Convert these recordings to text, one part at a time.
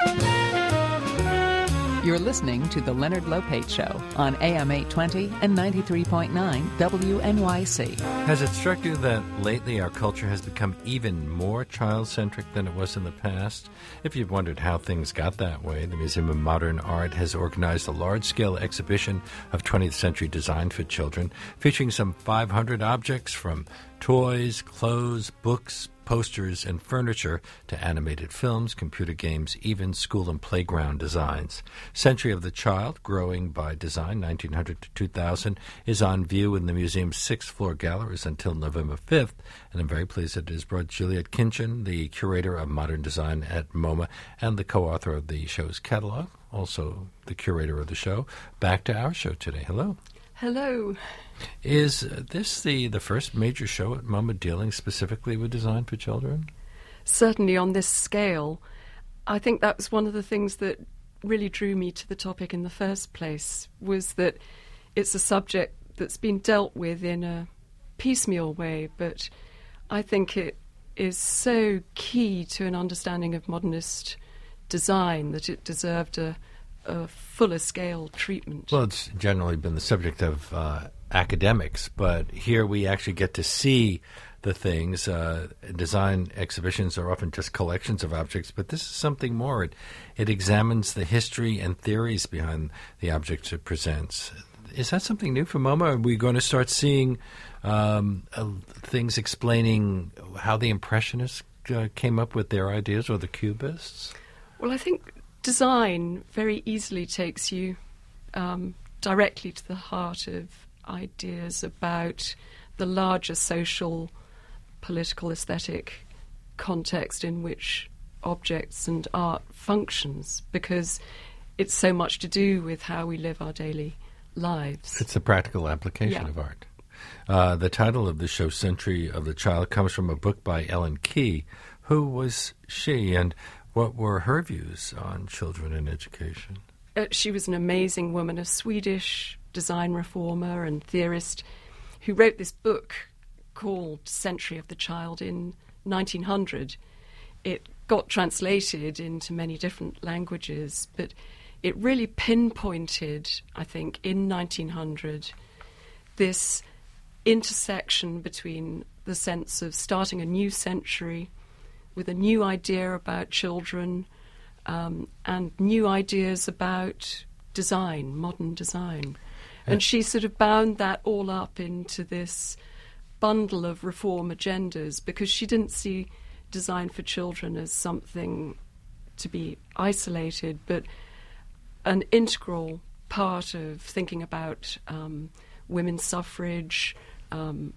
You're listening to The Leonard Lopate Show on AM 820 and 93.9 WNYC. Has it struck you that lately our culture has become even more child-centric than it was in the past? If you've wondered how things got that way, the Museum of Modern Art has organized a large-scale exhibition of 20th century design for children, featuring some 500 objects from toys, clothes, books, posters, and furniture to animated films, computer games, even school and playground designs. Century of the Child, Growing by Design, 1900 to 2000, is on view in the museum's sixth-floor galleries until November 5th, and I'm very pleased that it has brought Juliet Kinchin, the curator of modern design at MoMA and the co-author of the show's catalog, also the curator of the show, back to our show today. Hello. Hello. Is this the first major show at MoMA dealing specifically with design for children? Certainly on this scale. I think that was one of the things that really drew me to the topic in the first place, was that it's a subject that's been dealt with in a piecemeal way, but I think it is so key to an understanding of modernist design that it deserved a fuller scale treatment. Well, it's generally been the subject of academics, but here we actually get to see the things. Design exhibitions are often just collections of objects, but this is something more. It examines the history and theories behind the objects it presents. Is that something new for MoMA? Are we going to start seeing things explaining how the Impressionists came up with their ideas, or the Cubists? Well, I think design very easily takes you directly to the heart of ideas about the larger social, political, aesthetic context in which objects and art functions, because it's so much to do with how we live our daily lives. It's a practical application of art. The title of the show, Century of the Child, comes from a book by Ellen Key. Who was she, and what were her views on children and education? She was an amazing woman, a Swedish design reformer and theorist who wrote this book called Century of the Child in 1900. It got translated into many different languages, but it really pinpointed, I think, in 1900, this intersection between the sense of starting a new century with a new idea about children and new ideas about design, modern design. And she sort of bound that all up into this bundle of reform agendas, because she didn't see design for children as something to be isolated, but an integral part of thinking about women's suffrage and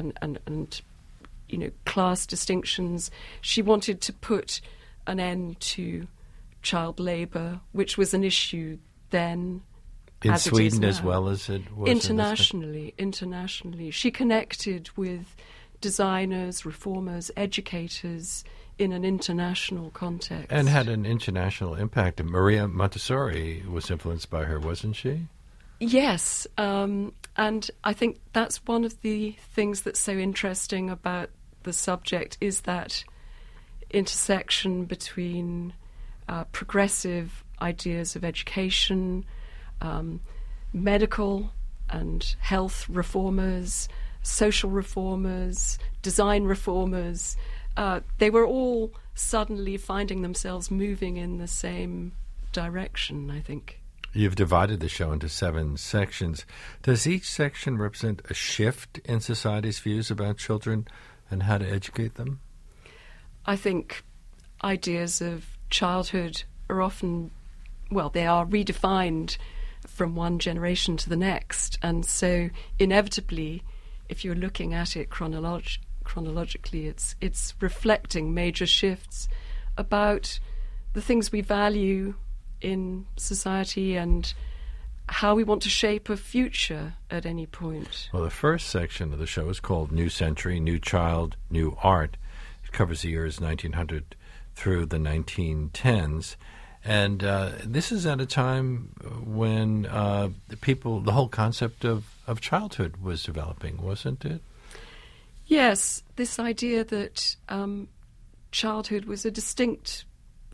class distinctions. She wanted to put an end to child labour, which was an issue then. In Sweden as well as it was internationally. She connected with designers, reformers, educators in an international context. And had an international impact. And Maria Montessori was influenced by her, wasn't she? Yes, and I think that's one of the things that's so interesting about the subject, is that intersection between progressive ideas of education, medical and health reformers, social reformers, design reformers. They were all suddenly finding themselves moving in the same direction, I think. You've divided the show into 7 sections. Does each section represent a shift in society's views about children and how to educate them? I think ideas of childhood are often, they are redefined from one generation to the next. And so inevitably, if you're looking at it chronologically, it's reflecting major shifts about the things we value in society and how we want to shape a future at any point. Well, the first section of the show is called New Century, New Child, New Art. It covers the years 1900 through the 1910s. And this is at a time when the whole concept of childhood was developing, wasn't it? Yes, this idea that childhood was a distinct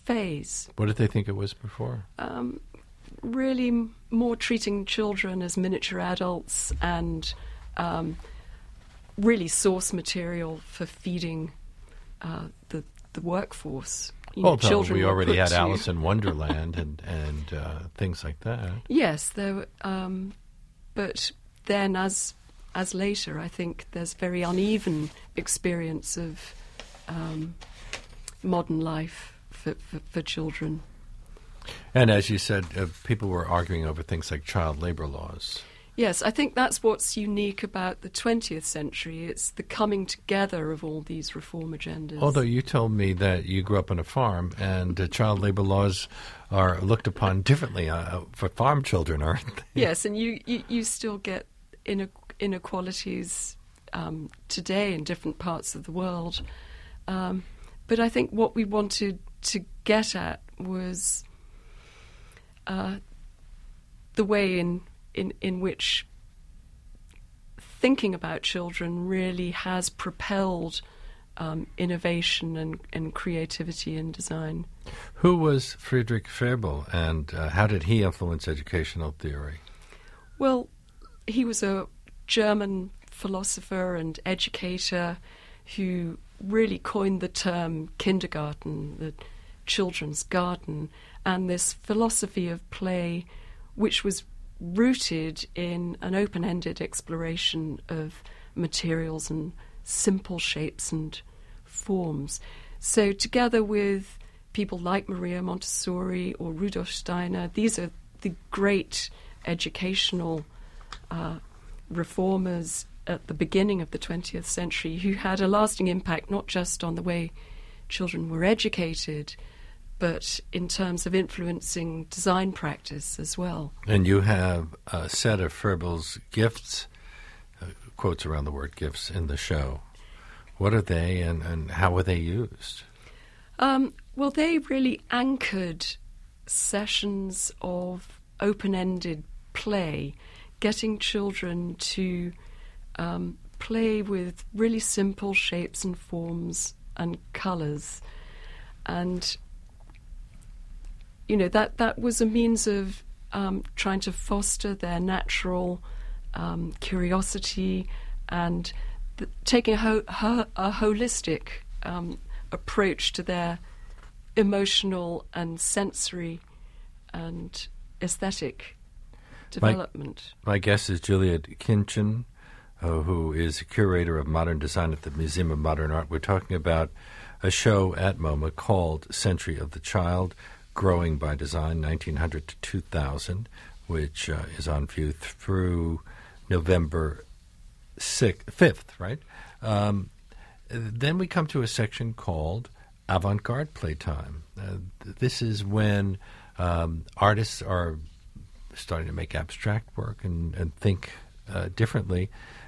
phase. What did they think it was before? Really more treating children as miniature adults and really source material for feeding the workforce. Although we already had Alice in Wonderland and things like that. Yes, there. But then, as later, I think there's very uneven experience of modern life for children. And as you said, people were arguing over things like child labor laws. Yes, I think that's what's unique about the 20th century. It's the coming together of all these reform agendas. Although you told me that you grew up on a farm and child labor laws are looked upon differently for farm children, aren't they? Yes, and you still get inequalities today in different parts of the world. But I think what we wanted to get at was the way in which thinking about children really has propelled innovation and creativity in design. Who was Friedrich Froebel, and how did he influence educational theory? Well, he was a German philosopher and educator who really coined the term kindergarten, the children's garden, and this philosophy of play which was rooted in an open-ended exploration of materials and simple shapes and forms. So together with people like Maria Montessori or Rudolf Steiner, these are the great educational reformers at the beginning of the 20th century who had a lasting impact not just on the way children were educated, but in terms of influencing design practice as well. And you have a set of Froebel's gifts, quotes around the word gifts, in the show. What are they and how were they used? Well, they really anchored sessions of open-ended play, getting children to play with really simple shapes and forms and colours. And that was a means of trying to foster their natural curiosity and taking a holistic approach to their emotional and sensory and aesthetic development. My guest is Juliet Kinchen, who is a curator of modern design at the Museum of Modern Art. We're talking about a show at MoMA called Century of the Child, Growing by Design, 1900 to 2000, which is on view through November 5th, right? Then we come to a section called Avant-Garde Playtime. This is when artists are starting to make abstract work and think differently.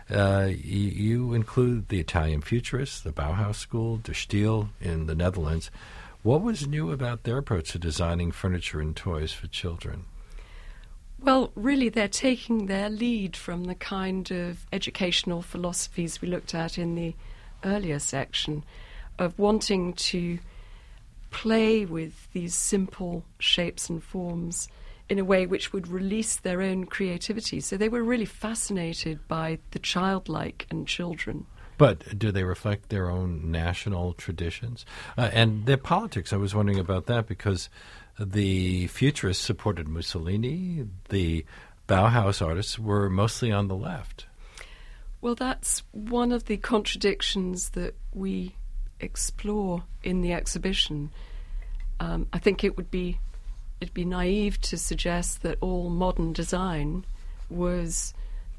You include the Italian Futurists, the Bauhaus School, De Stijl in the Netherlands. What was new about their approach to designing furniture and toys for children? Well, really, they're taking their lead from the kind of educational philosophies we looked at in the earlier section of wanting to play with these simple shapes and forms in a way which would release their own creativity. So they were really fascinated by the childlike and children. But do they reflect their own national traditions? And their politics, I was wondering about that because the Futurists supported Mussolini. The Bauhaus artists were mostly on the left. Well, that's one of the contradictions that we explore in the exhibition. I think it'd be naive to suggest that all modern design was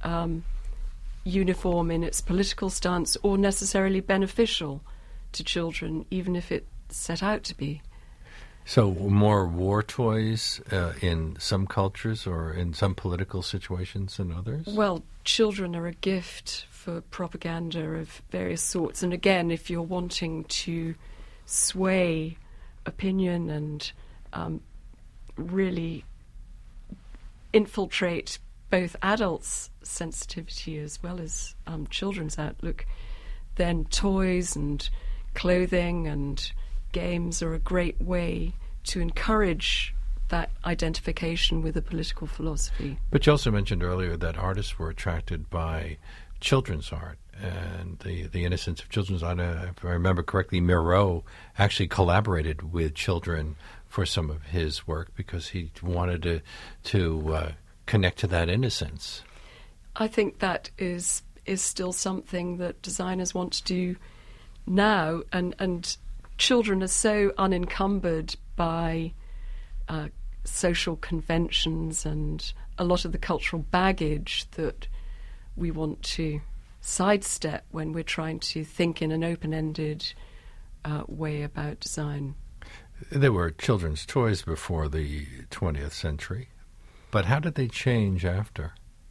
uniform in its political stance or necessarily beneficial to children, even if it set out to be. So more war toys in some cultures or in some political situations than others? Well, children are a gift for propaganda of various sorts. And again, if you're wanting to sway opinion and really infiltrate both adults' sensitivity as well as children's outlook, then toys and clothing and games are a great way to encourage that identification with a political philosophy. But you also mentioned earlier that artists were attracted by children's art and the innocence of children's art. If I remember correctly, Miro actually collaborated with children for some of his work because he wanted to connect to that innocence. I think that is still something that designers want to do now, and children are so unencumbered by social conventions and a lot of the cultural baggage that we want to sidestep when we're trying to think in an open-ended way about design. There were children's toys before the 20th century, but how did they change after?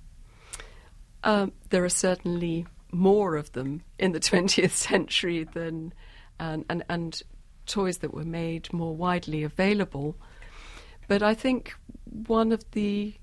There are certainly more of them in the 20th century than and toys that were made more widely available. But I think one of the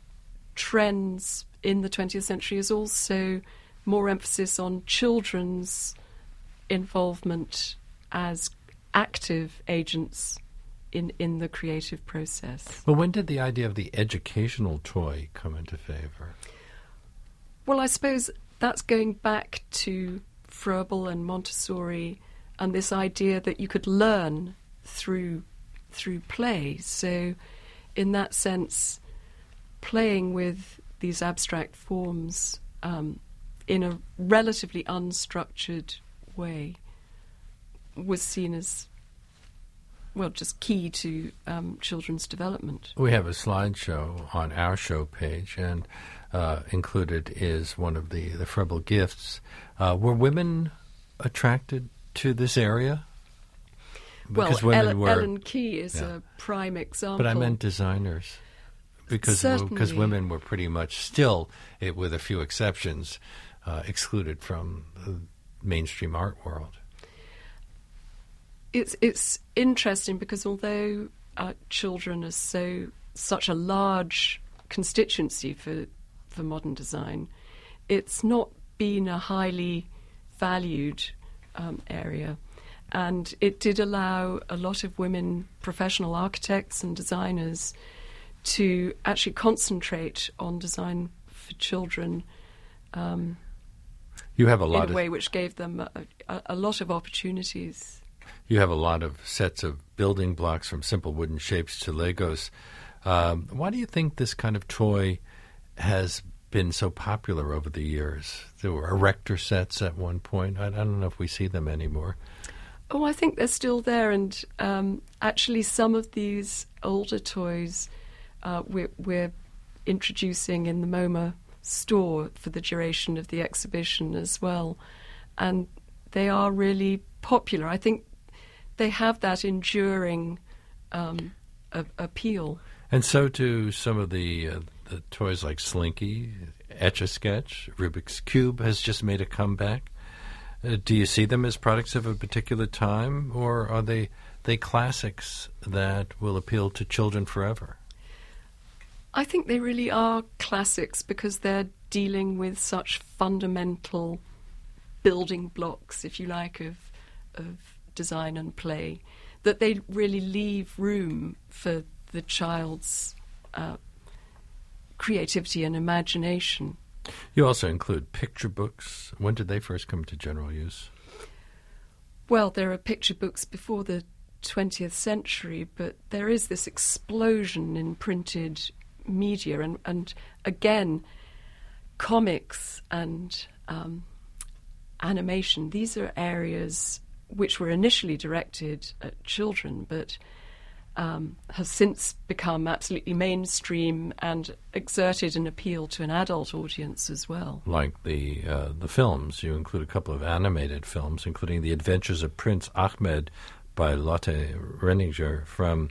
trends in the 20th century is also more emphasis on children's involvement as active agents in the creative process. Well, when did the idea of the educational toy come into favor? Well, I suppose that's going back to Froebel and Montessori and this idea that you could learn through play. So in that sense, playing with these abstract forms in a relatively unstructured way was seen as, well, just key to children's development. We have a slideshow on our show page, and included is one of the Froebel gifts. Were women attracted to this area? Because Ellen Key is a prime example. But I meant designers. Because women were pretty much still, with a few exceptions, excluded from the mainstream art world. It's interesting because although children are such a large constituency for modern design, it's not been a highly valued area. And it did allow a lot of women professional architects and designers to actually concentrate on design for children you have a lot in a way which gave them a lot of opportunities. You have a lot of sets of building blocks from simple wooden shapes to Legos. Why do you think this kind of toy has been so popular over the years? There were erector sets at one point. I don't know if we see them anymore. Oh, I think they're still there, and actually some of these older toys we're introducing in the MoMA store for the duration of the exhibition as well, and they are really popular. I think they have that enduring appeal. And so do some of the toys like Slinky, Etch-a-Sketch, Rubik's Cube has just made a comeback. Do you see them as products of a particular time, or are they classics that will appeal to children forever? I think they really are classics because they're dealing with such fundamental building blocks, if you like, of design and play, that they really leave room for the child's creativity and imagination. You also include picture books. When did they first come to general use? Well, there are picture books before the 20th century, but there is this explosion in printed media, and again, comics and animation. These are areas which were initially directed at children, but has since become absolutely mainstream and exerted an appeal to an adult audience as well. Like the films, you include a couple of animated films, including The Adventures of Prince Ahmed by Lotte Renninger from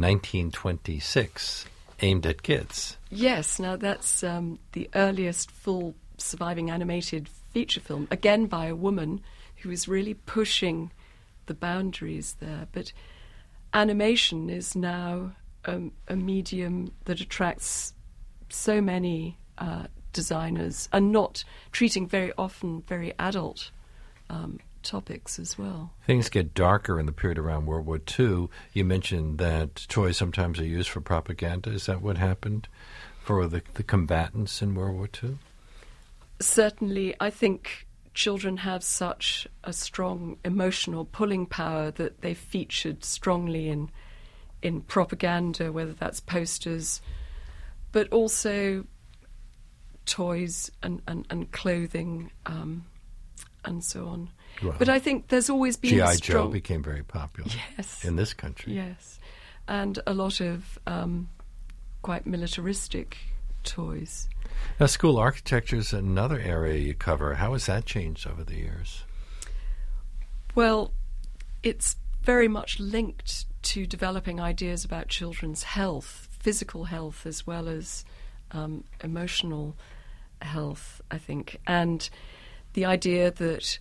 1926, aimed at kids. Yes, now that's the earliest full surviving animated feature film, again by a woman who is really pushing the boundaries there. But animation is now a medium that attracts so many designers, and not treating very often very adult topics as well. Things get darker in the period around World War II. You mentioned that toys sometimes are used for propaganda. Is that what happened for the combatants in World War II? Certainly, I think children have such a strong emotional pulling power that they featured strongly in propaganda, whether that's posters, but also toys and clothing and so on. Well, but I think there's always been G.I. Joe became very popular in this country. Yes, and a lot of quite militaristic toys. Now, school architecture is another area you cover. How has that changed over the years? Well, it's very much linked to developing ideas about children's health, physical health as well as emotional health, I think. And the idea that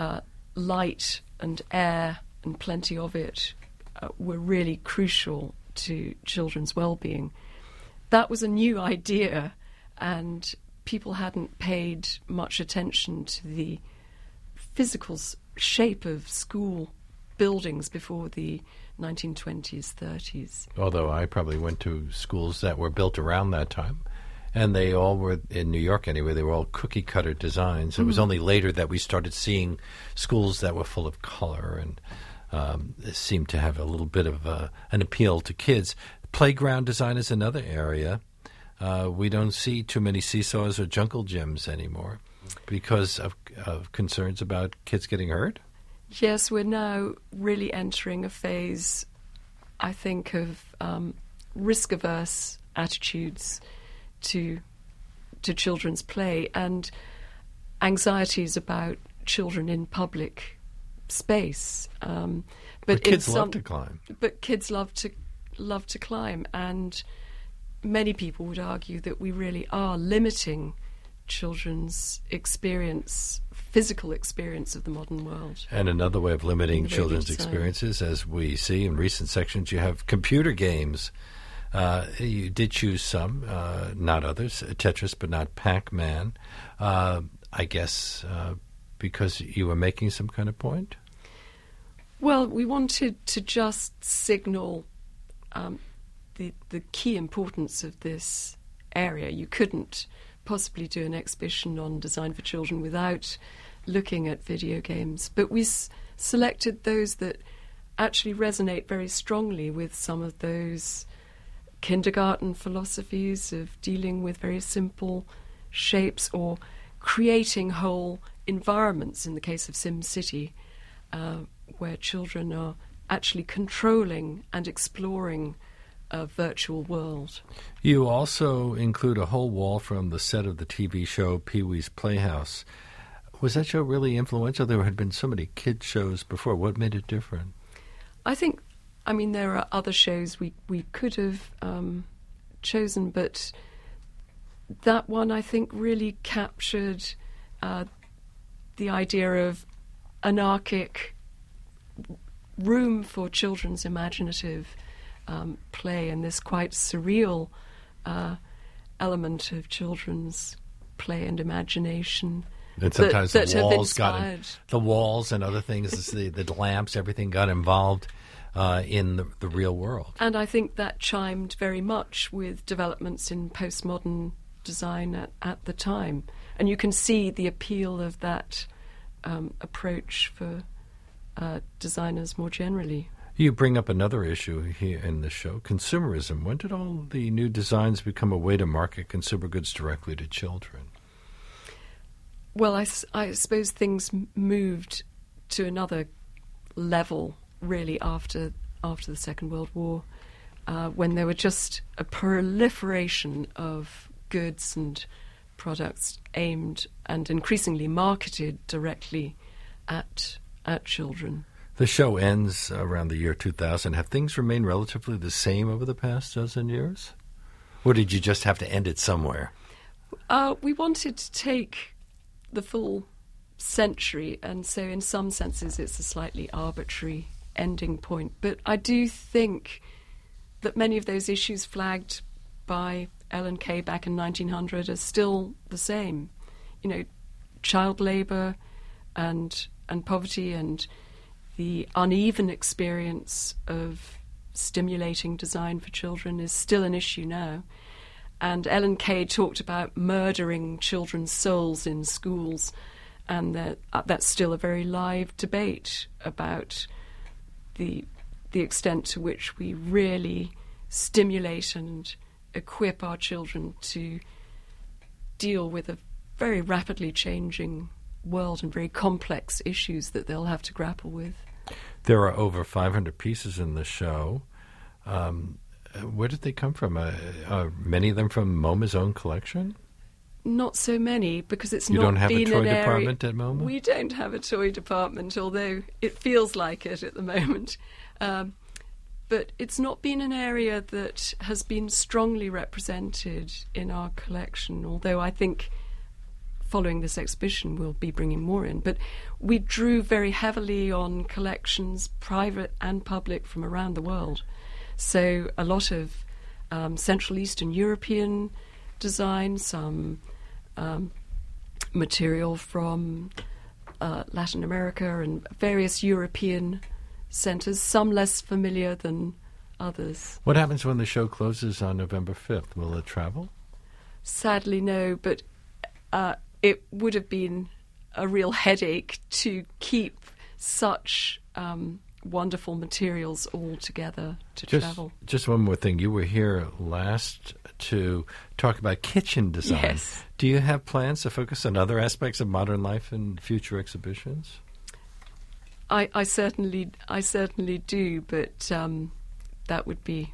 light and air and plenty of it were really crucial to children's well-being. That was a new idea, and people hadn't paid much attention to the physical shape of school buildings before the 1920s, 30s. Although I probably went to schools that were built around that time, and they all were, in New York anyway, they were all cookie-cutter designs. It was only later that we started seeing schools that were full of color and seemed to have a little bit of an appeal to kids. Playground design is another area. We don't see too many seesaws or jungle gyms anymore because of concerns about kids getting hurt. Yes, we're now really entering a phase, I think, of risk-averse attitudes to children's play and anxieties about children in public space. But kids love to climb. But kids love to climb, and many people would argue that we really are limiting children's physical experience of the modern world. And another way of limiting children's experiences, as we see in recent sections, you have computer games. You did choose some, not others, Tetris, but not Pac-Man, I guess because you were making some kind of point? Well, we wanted to just signal the key importance of this area. You couldn't possibly do an exhibition on design for children without looking at video games. But we selected those that actually resonate very strongly with some of those kindergarten philosophies of dealing with very simple shapes or creating whole environments, in the case of SimCity, where children are actually controlling and exploring a virtual world. You also include a whole wall from the set of the TV show Pee-wee's Playhouse. Was that show really influential? There had been so many kids shows before. What made it different? I mean, there are other shows we could have chosen, but that one, I think, really captured the idea of anarchic room for children's imaginative play and this quite surreal element of children's play and imagination. And sometimes the walls and other things, the lamps, everything got involved in the real world. And I think that chimed very much with developments in postmodern design at the time. And you can see the appeal of that approach for designers more generally. You bring up another issue here in the show, consumerism. When did all the new designs become a way to market consumer goods directly to children? Well, I suppose things moved to another level, really, after the Second World War, when there were just a proliferation of goods and products aimed and increasingly marketed directly at children. The show ends around the year 2000. Have things remained relatively the same over the past dozen years? Or did you just have to end it somewhere? We wanted to take the full century, and so in some senses it's a slightly arbitrary ending point. But I do think that many of those issues flagged by Ellen Kay back in 1900 are still the same. You know, child labour and and poverty and the uneven experience of stimulating design for children is still an issue now. And Ellen Kay talked about murdering children's souls in schools, and that's still a very live debate about the extent to which we really stimulate and equip our children to deal with a very rapidly changing world and very complex issues that they'll have to grapple with. There are over 500 pieces in the show. Where did they come from? Are many of them from MoMA's own collection? Not so many, because it's you not don't have been a toy an area. department at MoMA? We don't have a toy department, although it feels like it at the moment. But it's not been an area that has been strongly represented in our collection, although I think following this exhibition we'll be bringing more in. But we drew very heavily on collections, private and public, from around the world. So a lot of Central Eastern European design, some material from Latin America and various European centres, some less familiar than others. What happens when the show closes on November 5th? Will it travel? Sadly, no, but it would have been a real headache to keep such wonderful materials all together to travel. Just one more thing. You were here last to talk about kitchen design. Yes. Do you have plans to focus on other aspects of modern life in future exhibitions? I certainly do, but that would be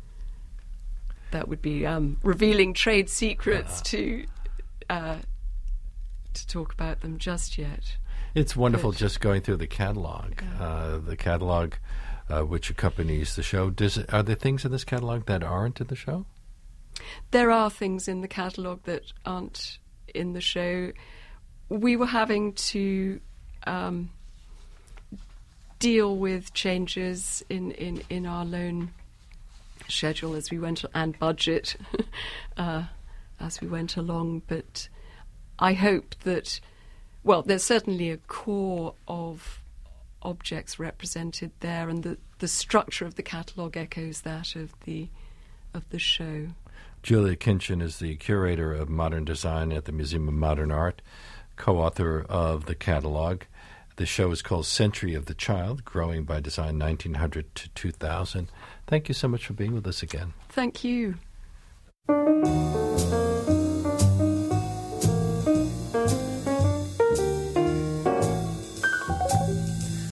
revealing trade secrets to talk about them just yet. It's wonderful just going through the catalog. The catalog which accompanies the show. Are there things in this catalog that aren't in the show? There are things in the catalogue that aren't in the show. We were having to deal with changes in our loan schedule as we went, and budget as we went along. But I hope that, well, there's certainly a core of objects represented there, and the structure of the catalogue echoes that of the show. Julia Kinchin is the curator of modern design at the Museum of Modern Art, co-author of the catalog. The show is called Century of the Child, Growing by Design 1900 to 2000. Thank you so much for being with us again. Thank you.